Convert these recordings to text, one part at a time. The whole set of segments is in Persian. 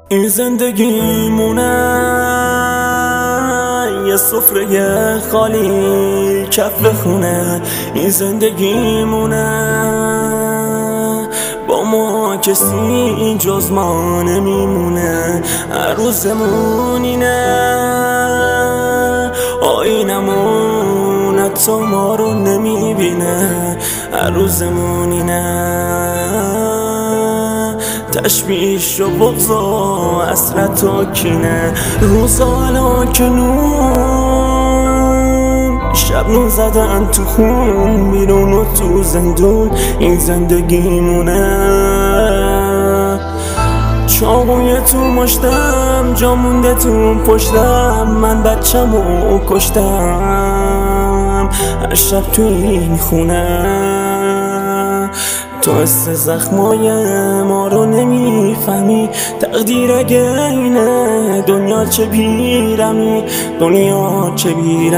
این زندگیمونه یه سفره خالی کف خونه. این زندگیمونه با ما کسی جز ما نمیمونه. هر روزمون اینه آینمون حتی ما رو نمیبینه. هر روزمون اینه تشویش و بغض و حسرت و کینه. روزا هلاکنون شب نون زدن تو خون، بیرون و تو زندون. این زندگیمونه چاقوی تو مشتم، جا مونده تو پشتم. من بچه‌مو کشتم هر شب تو این خونه. تو حس زخمای ما رو نمیفهمی. تقدیر اگه اینه دنیا چه بیرمی، دنیا چه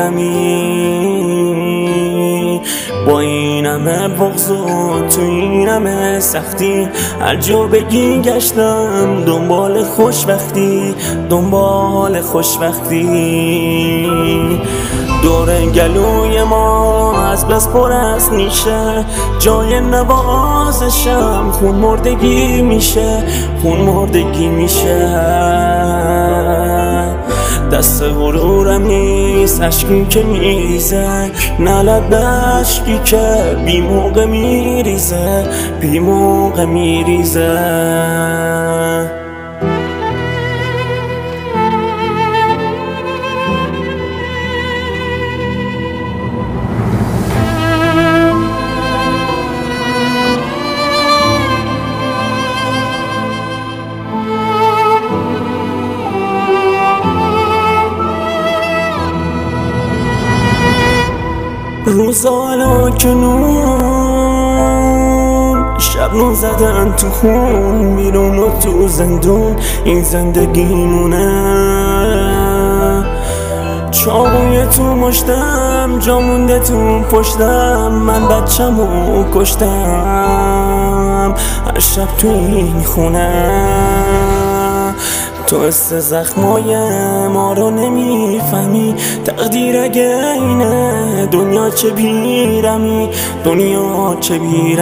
بیرمی. با این همه بغض و تو این همه سختی، هر جا بگی گشتم دنبال خوشبختی، دنبال خوشبختی. دور گلوی ما از بس پر از نیشه، جای نوازشم خون مردگی میشه، خون مردگی میشه. دست غرورم نیست اشکی که میریزه، نه لب اشکی که بی موقع میریزه، بی موقع میریزه. روزا هلاکنون شب نون زدن تو خون، بیرون و تو زندون. این زندگیمونه چاقوی تو مشتم، جا مونده تو پشتم. من بچه‌مو کشتم هر شب تو این خونه. تو حس زخمای ما رو نمیفهمی. تقدیر اگه اینه دنیا چه بیرمی، دنیا چه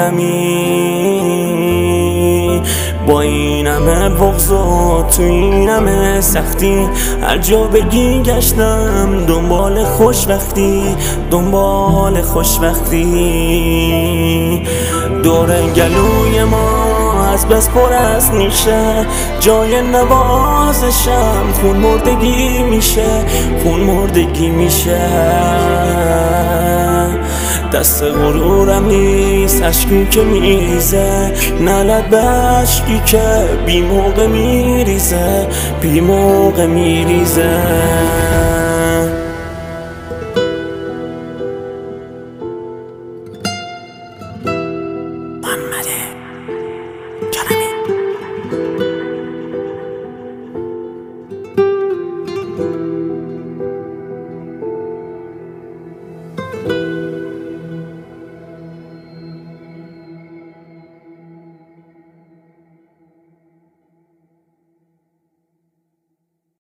بیرمی. با این همه بغض و تو این همه سختی، هر جا بگی گشتم دنبال خوشبختی، دنبال خوشبختی. دور گلوی ما از بس پر از نیشه، جای نوازشم خون مردگی میشه، خون مردگی میشه. دست غرورم نیست اشکی که میریزه، نه لب اشکی که بی موقع میریزه، بی موقع میریزه. محمده